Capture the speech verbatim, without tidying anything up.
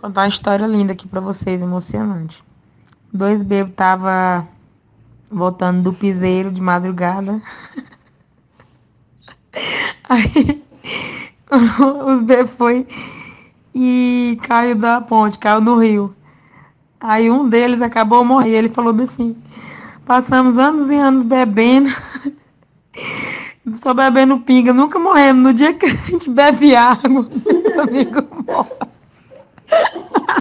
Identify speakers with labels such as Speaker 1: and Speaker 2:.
Speaker 1: Contar uma história linda aqui pra vocês, emocionante. Dois bebês tava voltando do piseiro de madrugada. Aí os bebês foi e caiu da ponte, caiu no rio. Aí um deles acabou morrendo. Ele falou bem assim: passamos anos e anos bebendo, só bebendo pinga, nunca morremos. No dia que a gente bebe água, meu amigo morre.